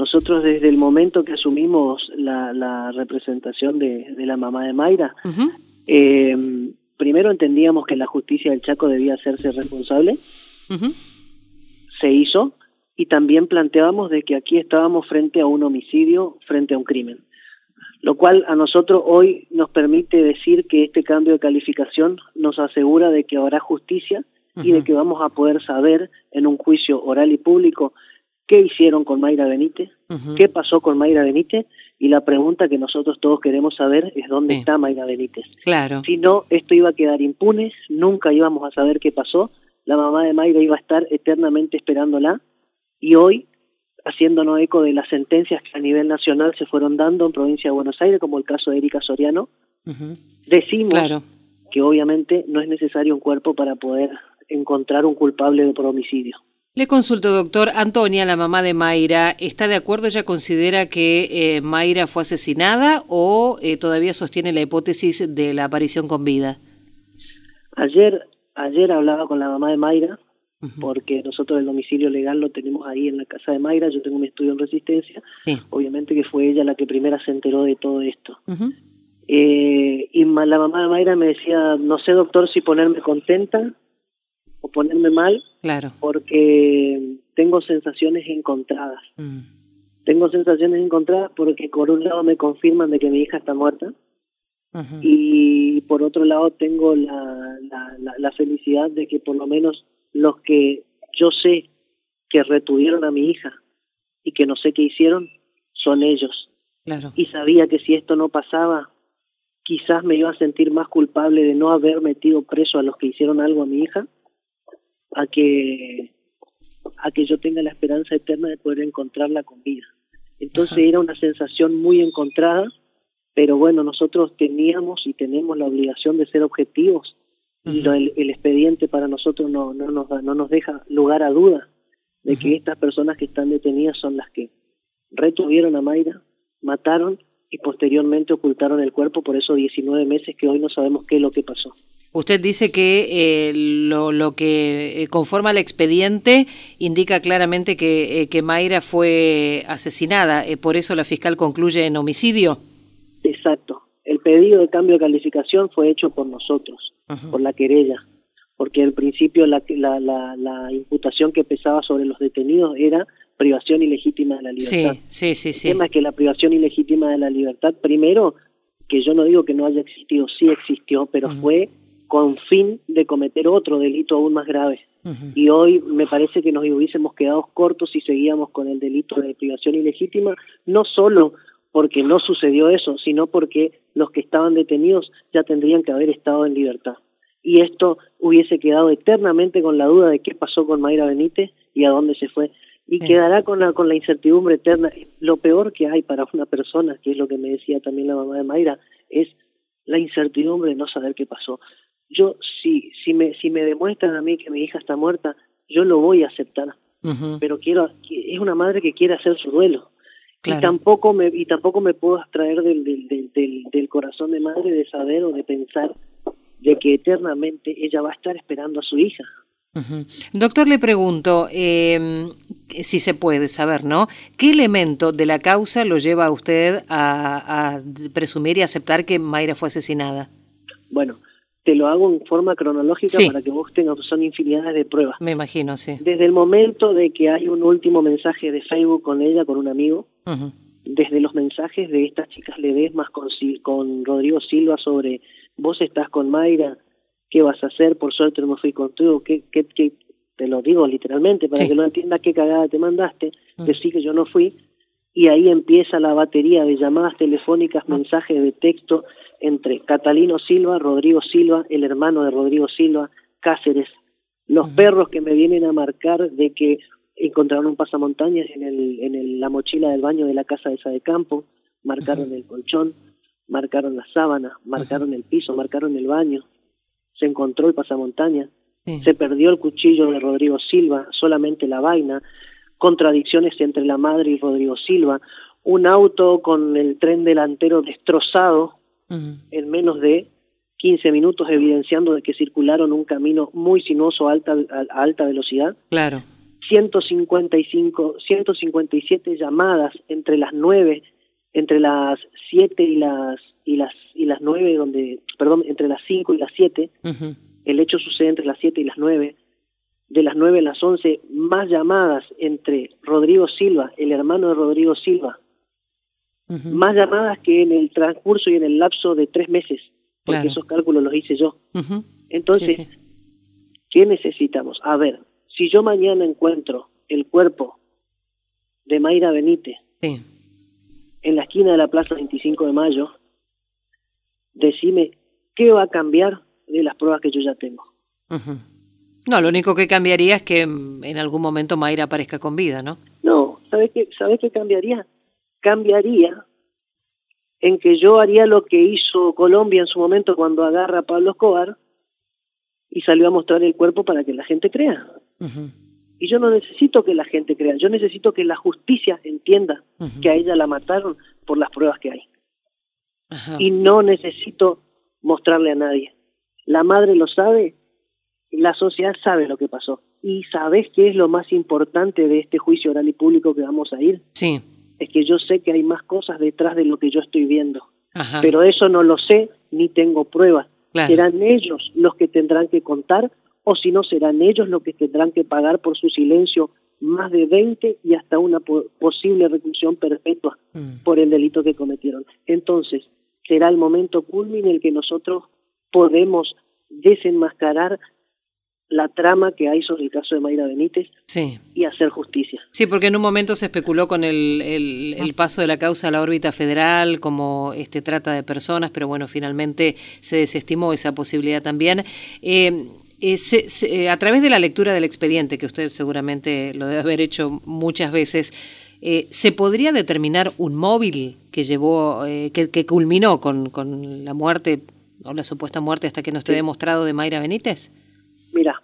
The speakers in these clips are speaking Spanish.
Nosotros desde el momento que asumimos la representación de la mamá de Mayra, primero entendíamos que la justicia del Chaco debía hacerse responsable, se hizo, y también planteábamos de que aquí estábamos frente a un homicidio, frente a un crimen, lo cual a nosotros hoy nos permite decir que este cambio de calificación nos asegura de que habrá justicia y de que vamos a poder saber en un juicio oral y público qué hicieron con Mayra Benítez, qué pasó con Mayra Benítez, y la pregunta que nosotros todos queremos saber es dónde está Mayra Benítez. Claro. Si no, esto iba a quedar impune, nunca íbamos a saber qué pasó, la mamá de Mayra iba a estar eternamente esperándola, y hoy, haciéndonos eco de las sentencias que a nivel nacional se fueron dando en provincia de Buenos Aires, como el caso de Erika Soriano, decimos que obviamente no es necesario un cuerpo para poder encontrar un culpable por homicidio. Le consulto, doctor. Antonia, la mamá de Mayra, ¿está de acuerdo? ¿Ella considera que Mayra fue asesinada o todavía sostiene la hipótesis de la aparición con vida? Ayer hablaba con la mamá de Mayra, porque nosotros el domicilio legal lo tenemos ahí en la casa de Mayra, yo tengo un estudio en Resistencia, obviamente que fue ella la que primera se enteró de todo esto. Y la mamá de Mayra me decía, no sé, doctor, si ponerme contenta o ponerme mal, porque tengo sensaciones encontradas. Tengo sensaciones encontradas porque por un lado me confirman de que mi hija está muerta, y por otro lado tengo la felicidad de que por lo menos los que yo sé que retuvieron a mi hija y que no sé qué hicieron, son ellos. Y sabía que si esto no pasaba, quizás me iba a sentir más culpable de no haber metido preso a los que hicieron algo a mi hija, a que yo tenga la esperanza eterna de poder encontrarla con vida. Entonces era una sensación muy encontrada, pero bueno, nosotros teníamos y tenemos la obligación de ser objetivos, y el expediente para nosotros no nos deja lugar a duda de que estas personas que están detenidas son las que retuvieron a Mayra, mataron y posteriormente ocultaron el cuerpo por esos 19 meses que hoy no sabemos qué es lo que pasó. Usted dice que lo que conforma el expediente indica claramente que Mayra fue asesinada, por eso la fiscal concluye en homicidio. Exacto. El pedido de cambio de calificación fue hecho por nosotros, por la querella, porque al principio la imputación que pesaba sobre los detenidos era privación ilegítima de la libertad. El tema es que la privación ilegítima de la libertad, primero, que yo no digo que no haya existido, sí existió, pero fue con fin de cometer otro delito aún más grave. Y hoy me parece que nos hubiésemos quedado cortos si seguíamos con el delito de privación ilegítima, no solo porque no sucedió eso, sino porque los que estaban detenidos ya tendrían que haber estado en libertad. Y esto hubiese quedado eternamente con la duda de qué pasó con Mayra Benítez y a dónde se fue. Y quedará con la incertidumbre eterna. Lo peor que hay para una persona, que es lo que me decía también la mamá de Mayra, es la incertidumbre de no saber qué pasó. Yo, si me demuestran a mí que mi hija está muerta, yo lo voy a aceptar. Pero es una madre que quiere hacer su duelo. Y tampoco me puedo abstraer del corazón de madre de saber o de pensar de que eternamente ella va a estar esperando a su hija. Doctor, le pregunto, si se puede saber, ¿no? ¿Qué elemento de la causa lo lleva a usted a presumir y aceptar que Mayra fue asesinada? Bueno, te lo hago en forma cronológica para que vos tengas, son infinidades de pruebas. Me imagino, sí. Desde el momento de que hay un último mensaje de Facebook con ella, con un amigo, desde los mensajes de estas chicas Ledesmas con Rodrigo Silva sobre vos estás con Mayra, ¿qué vas a hacer? Por suerte no me fui contigo, ¿qué te lo digo literalmente para que no entiendas qué cagada te mandaste, decís que yo no fui, y ahí empieza la batería de llamadas telefónicas, mensajes de texto entre Catalino Silva, Rodrigo Silva, el hermano de Rodrigo Silva, Cáceres, los perros que me vienen a marcar de que encontraron un pasamontañas en la mochila del baño de la casa esa de campo, marcaron el colchón, marcaron la sábana, marcaron el piso, marcaron el baño, se encontró el pasamontañas, se perdió el cuchillo de Rodrigo Silva, solamente la vaina, contradicciones entre la madre y Rodrigo Silva, un auto con el tren delantero destrozado en menos de 15 minutos, evidenciando de que circularon un camino muy sinuoso a alta velocidad. 157 llamadas entre las 7 y las 9, entre las 5 y las 7. Uh-huh. El hecho sucede entre las 7 y las 9. De las 9 a las 11, más llamadas entre Rodrigo Silva, el hermano de Rodrigo Silva. Uh-huh. Más llamadas que en el transcurso y en el lapso de 3 meses, porque claro, esos cálculos los hice yo. Uh-huh. Entonces, sí. ¿Qué necesitamos? A ver, si yo mañana encuentro el cuerpo de Mayra Benítez, sí, en la esquina de la Plaza 25 de Mayo, decime, ¿qué va a cambiar de las pruebas que yo ya tengo? Uh-huh. No, lo único que cambiaría es que en algún momento Mayra aparezca con vida, ¿no? No, ¿sabes qué cambiaría? Cambiaría en que yo haría lo que hizo Colombia en su momento cuando agarra a Pablo Escobar y salió a mostrar el cuerpo para que la gente crea. Uh-huh. Y yo no necesito que la gente crea, yo necesito que la justicia entienda uh-huh, que a ella la mataron por las pruebas que hay. Uh-huh. Y no necesito mostrarle a nadie. La madre lo sabe, la sociedad sabe lo que pasó. ¿Y sabes qué es lo más importante de este juicio oral y público que vamos a ir? Sí. Es que yo sé que hay más cosas detrás de lo que yo estoy viendo. Ajá. Pero eso no lo sé ni tengo pruebas. Claro. Serán ellos los que tendrán que contar, o si no, serán ellos los que tendrán que pagar por su silencio más de 20 y hasta una posible reclusión perpetua por el delito que cometieron. Entonces, será el momento culmine en el que nosotros podemos desenmascarar la trama que hay sobre el caso de Mayra Benítez, sí, y hacer justicia. Sí, porque en un momento se especuló con el paso de la causa a la órbita federal como trata de personas, pero bueno, finalmente se desestimó esa posibilidad también. A través de la lectura del expediente, que usted seguramente lo debe haber hecho muchas veces, ¿se podría determinar un móvil que llevó, que culminó con la muerte o la supuesta muerte hasta que no esté demostrado de Mayra Benítez? Mira,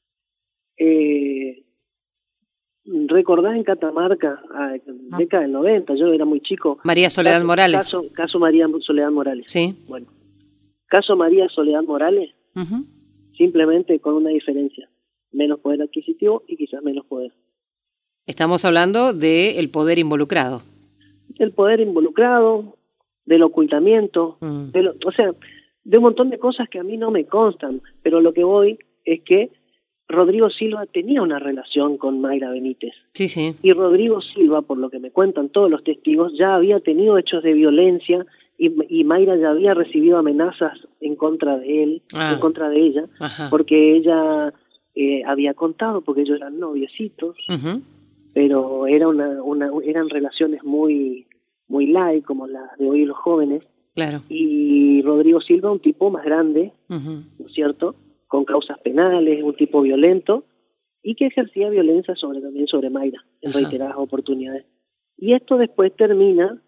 recordás en Catamarca, década del 90, yo era muy chico. María Soledad Morales. Caso María Soledad Morales. Sí. Bueno, caso María Soledad Morales, uh-huh, simplemente con una diferencia: menos poder adquisitivo y quizás menos poder. Estamos hablando del poder involucrado. El poder involucrado, del ocultamiento, de un montón de cosas que a mí no me constan, pero lo que voy es que Rodrigo Silva tenía una relación con Mayra Benítez. Sí, sí. Y Rodrigo Silva, por lo que me cuentan todos los testigos, ya había tenido hechos de violencia y Mayra ya había recibido amenazas en contra de él, en contra de ella, ajá, porque ella había contado, porque ellos eran noviecitos, uh-huh, pero eran relaciones muy light, como las de hoy los jóvenes. Claro. Y Rodrigo Silva, un tipo más grande, uh-huh, ¿no es cierto?, con causas penales, un tipo violento, y que ejercía violencia también sobre Mayra en ajá, reiteradas oportunidades. Y esto después terminan,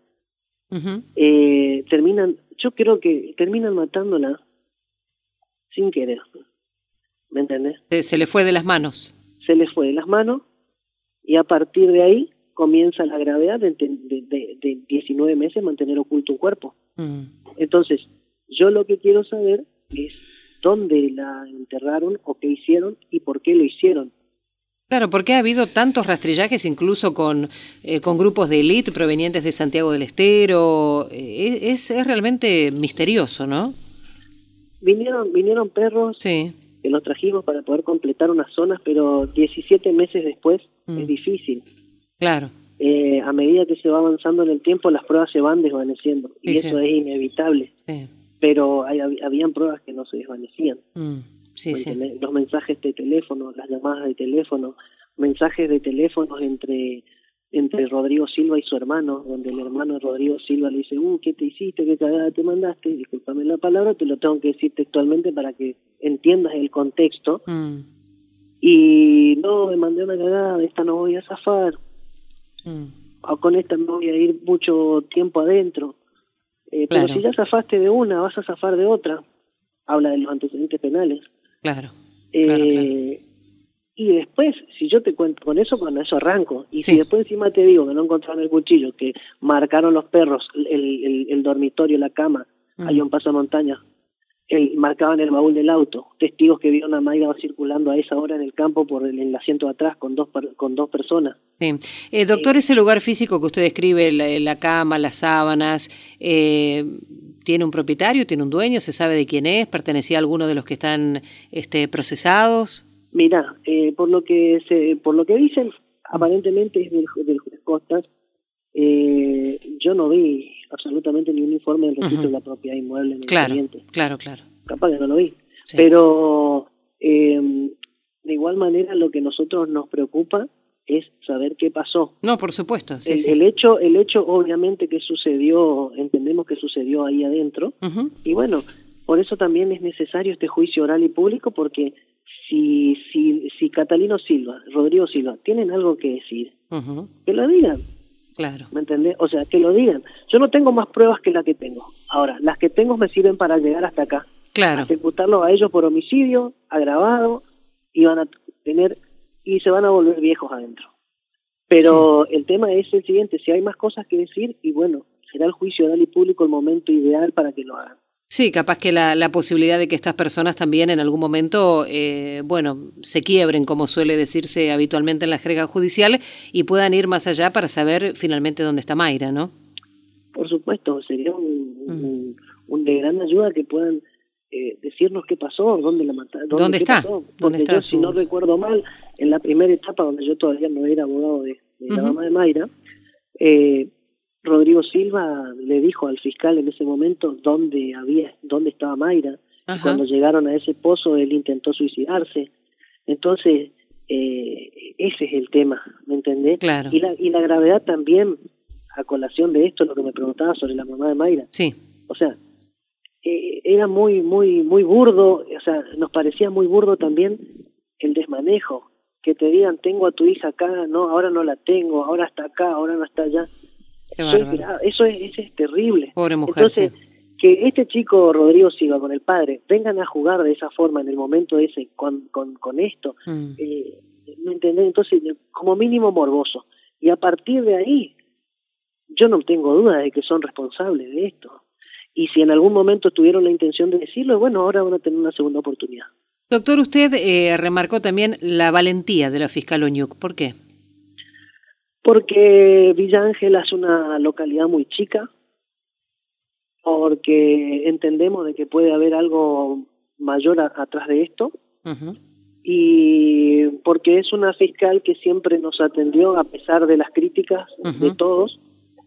yo creo que terminan matándola sin querer, ¿me entendés? Se le fue de las manos. Se le fue de las manos, y a partir de ahí comienza la gravedad de 19 meses mantener oculto un cuerpo. Entonces, yo lo que quiero saber es dónde la enterraron o qué hicieron y por qué lo hicieron. Claro, porque ha habido tantos rastrillajes incluso con grupos de élite provenientes de Santiago del Estero. Es realmente misterioso, ¿no? Vinieron perros, sí, que los trajimos para poder completar unas zonas, pero 17 meses después es difícil. Claro. A medida que se va avanzando en el tiempo, las pruebas se van desvaneciendo, y sí, eso es inevitable. Sí. Pero habían pruebas que no se desvanecían. Sí, sí. Los mensajes de teléfono, las llamadas de teléfono, mensajes de teléfonos entre Rodrigo Silva y su hermano, donde el hermano de Rodrigo Silva le dice, ¿qué te hiciste? ¿Qué cagada te mandaste? Discúlpame la palabra, te lo tengo que decir textualmente para que entiendas el contexto. Y no, me mandé una cagada, de esta no voy a zafar. O con esta me voy a ir mucho tiempo adentro. Claro. Pero si ya zafaste de una, vas a zafar de otra. Habla de los antecedentes penales. Claro. Y después, si yo te cuento con eso arranco. Y sí, si después encima te digo que no encontraron el cuchillo, que marcaron los perros, el dormitorio, la cama, hay un pasamontañas, marcaban el baúl del auto, testigos que vieron a Mayra circulando a esa hora en el campo por en el asiento de atrás con dos personas. Sí. Doctor, ese lugar físico que usted describe, la cama, las sábanas, ¿tiene un propietario, tiene un dueño? ¿Se sabe de quién es? ¿Pertenecía a alguno de los que están procesados? Mira, por lo que dicen, aparentemente es del juez Costas. Yo no vi absolutamente ni un informe del registro de la propiedad inmueble en el expediente. Claro. Capaz que no lo vi. Sí. Pero de igual manera lo que a nosotros nos preocupa es saber qué pasó. No, por supuesto. Sí, el hecho obviamente que sucedió, entendemos que sucedió ahí adentro. Y bueno, por eso también es necesario este juicio oral y público, porque si Catalino Silva, Rodrigo Silva, tienen algo que decir, que lo digan. Claro. ¿Me entendés? O sea, que lo digan. Yo no tengo más pruebas que las que tengo. Ahora, las que tengo me sirven para llegar hasta acá. Claro. A ejecutarlos a ellos por homicidio, agravado, y se van a volver viejos adentro. Pero el tema es el siguiente: si hay más cosas que decir, y bueno, será el juicio oral y público el momento ideal para que lo hagan. Sí, capaz que la posibilidad de que estas personas también en algún momento, se quiebren, como suele decirse habitualmente en la jerga judicial, y puedan ir más allá para saber finalmente dónde está Mayra, ¿no? Por supuesto, sería un de gran ayuda que puedan decirnos qué pasó, dónde la mataron, dónde está. Porque yo, si no recuerdo mal, en la primera etapa, donde yo todavía no era abogado de la mamá de Mayra, Rodrigo Silva le dijo al fiscal en ese momento dónde estaba Mayra. Cuando llegaron a ese pozo, él intentó suicidarse. Entonces, ese es el tema, ¿me entendés? Claro. Y la gravedad también, a colación de esto, lo que me preguntaba sobre la mamá de Mayra. Sí. O sea, era muy burdo, o sea, nos parecía muy burdo también el desmanejo, que te digan: tengo a tu hija acá, no, ahora no la tengo, ahora está acá, ahora no está allá. Eso es terrible. Pobre mujer. Entonces, que este chico Rodrigo Silva con el padre vengan a jugar de esa forma en el momento ese con esto, ¿me entendés? Entonces, como mínimo morboso. Y a partir de ahí, yo no tengo duda de que son responsables de esto. Y si en algún momento tuvieron la intención de decirlo, bueno, ahora van a tener una segunda oportunidad. Doctor, usted remarcó también la valentía de la fiscal Oñuk. ¿Por qué? Porque Villa Ángela es una localidad muy chica, porque entendemos de que puede haber algo mayor atrás de esto, y porque es una fiscal que siempre nos atendió a pesar de las críticas de todos,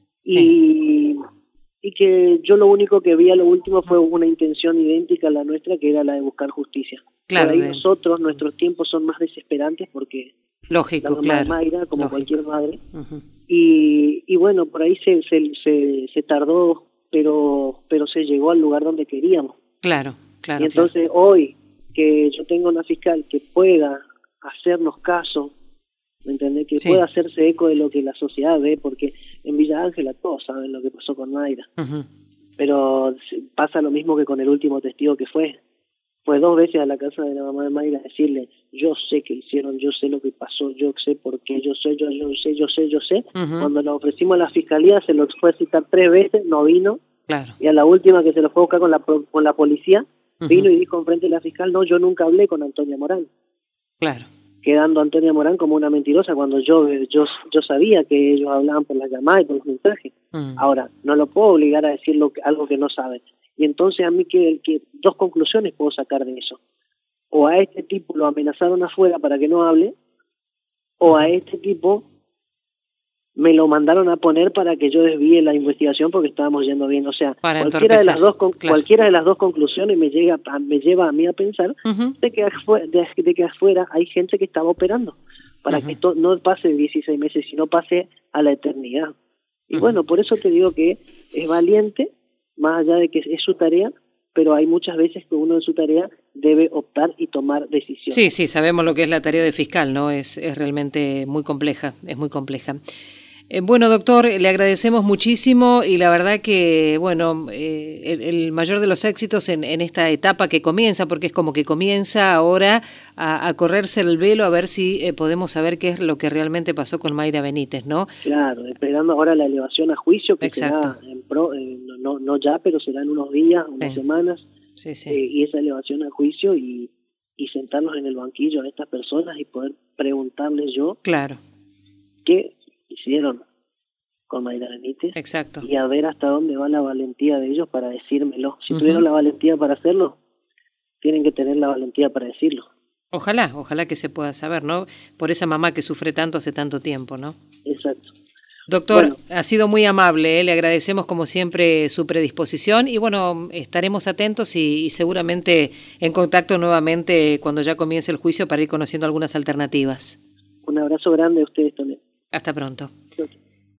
y que yo lo único que vi a lo último fue una intención idéntica a la nuestra, que era la de buscar justicia. Claro. Por ahí nuestros tiempos son más desesperantes, porque lógico, la mamá de Mayra, como cualquier madre, y bueno, por ahí se tardó, pero se llegó al lugar donde queríamos. Claro. Y entonces hoy que yo tengo una fiscal que pueda hacernos caso, ¿me entendés? Que pueda hacerse eco de lo que la sociedad ve, porque en Villa Ángela todos saben lo que pasó con Mayra. Pero pasa lo mismo que con el último testigo que fue 2 veces a la casa de la mamá de Mayra a decirle: yo sé que hicieron, yo sé lo que pasó, yo sé por qué, yo sé. Cuando lo ofrecimos a la fiscalía, se lo fue a citar 3 veces, no vino. Claro. Y a la última, que se lo fue a buscar con la policía, vino y dijo enfrente de la fiscal: no, yo nunca hablé con Antonia Morán. Claro. Quedando a Antonia Morán como una mentirosa, cuando yo sabía que ellos hablaban por las llamadas y por los mensajes. Ahora, no lo puedo obligar a decir algo que no saben. Y entonces a mí que 2 conclusiones puedo sacar de eso: o a este tipo lo amenazaron afuera para que no hable, o a este tipo me lo mandaron a poner para que yo desvíe la investigación porque estábamos yendo bien. O sea, cualquiera de las dos conclusiones me lleva a mí a pensar de que afuera hay gente que estaba operando para que esto no pase de 16 meses, sino pase a la eternidad. Y bueno, por eso te digo que es valiente, más allá de que es su tarea, pero hay muchas veces que uno en su tarea debe optar y tomar decisiones. Sí, sabemos lo que es la tarea de fiscal, ¿no? Es realmente muy compleja, es muy compleja. Bueno, doctor, le agradecemos muchísimo y la verdad que, bueno, el mayor de los éxitos en esta etapa que comienza, porque es como que comienza ahora a correrse el velo, a ver si podemos saber qué es lo que realmente pasó con Mayra Benítez, ¿no? Claro, esperando ahora la elevación a juicio, que será no ya, pero será en unos días, unas semanas, y esa elevación al juicio y sentarnos en el banquillo a estas personas y poder preguntarles yo qué hicieron con Mayra Benítez. Exacto. Y a ver hasta dónde va la valentía de ellos para decírmelo. Si tuvieron la valentía para hacerlo, tienen que tener la valentía para decirlo. Ojalá que se pueda saber, ¿no? Por esa mamá que sufre tanto hace tanto tiempo, ¿no? Exacto. Doctor, ha sido muy amable, le agradecemos como siempre su predisposición y bueno, estaremos atentos y seguramente en contacto nuevamente cuando ya comience el juicio para ir conociendo algunas alternativas. Un abrazo grande a ustedes también. Hasta pronto. Gracias.